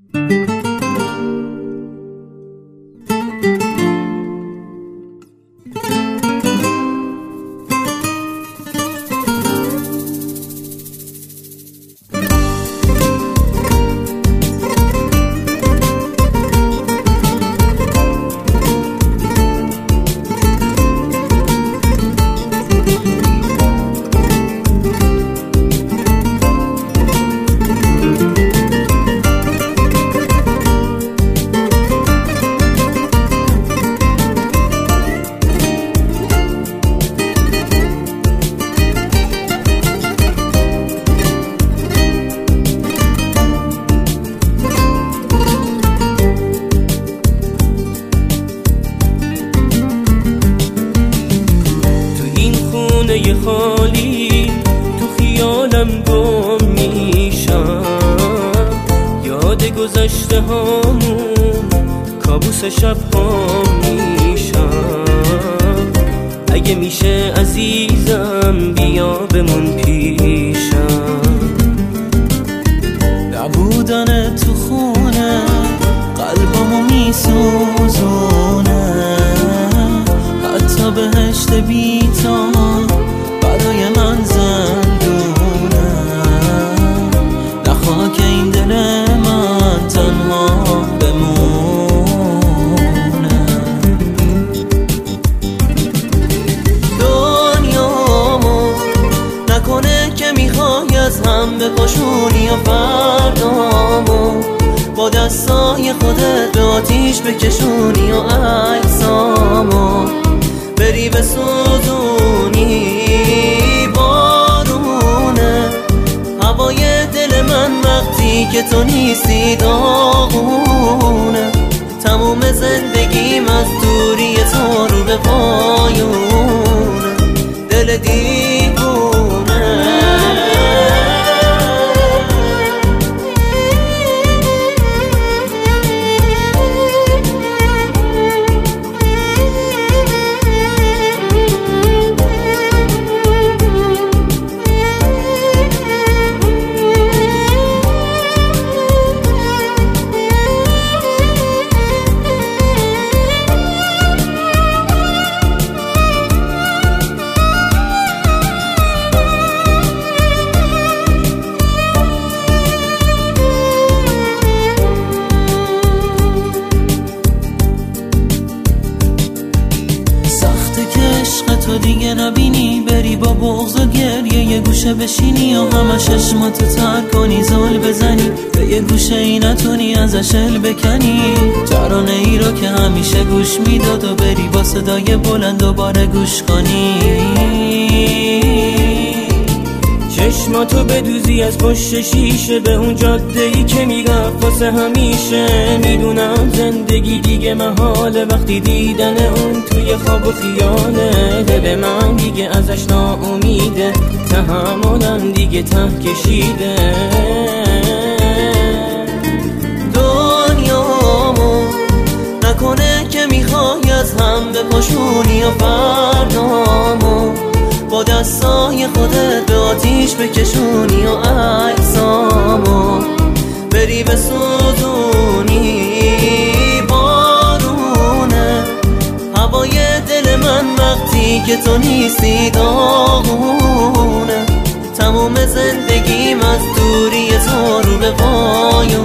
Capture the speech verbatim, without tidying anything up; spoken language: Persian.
خونه خالی تو خیالم گم میشم، یاد گذشته هامون کابوس شب ها میشم. اگه میشه عزیزم بیا بمون پیشم. نبودن تو خونه قلبمو میسوزونه، حتی بهشت بیتا برای من زندونه. نه خاک این دل من تنها بمونه. دنیامو نکنه که میخوای از هم بپاشونی و فردامو با دستای خودت به آتیش بکشونی و عکسامو بری بسوزونی. بارونه هوای دل من وقتی که تو نیستی داغونه. تموم زندگیم از دوری تو رو به پایونه. دل دیوونه تو دیگه نبینی، بری با بغض و گریه یه گوشه بشینی و همه چشماتو تر کنی، زل بزنی به یه گوشه ای نتونی ازش ال بکنی. ترانه ای رو که همیشه گوش میداد و بری با صدای بلند دوباره گوش کنی. چشماتو بدوزی از پشت شیشه به اون جاده ای که میرفت واسه همیشه. میدونم زندگی دیگه محاله وقتی دیدن اون توی خواب و خیاله. دل من دیگه ازش ناامیده، تحملم دیگه ته کشیده. دنیامو نکنه که میخوای از هم بپاشونی و فردامو با دستای خودت به آتیش بکشونی و عکسامو بری بسوزونی. بارونه هوای دل من وقتی که تو نیستی داغونه. تموم زندگیم از دوری تو رو به پایون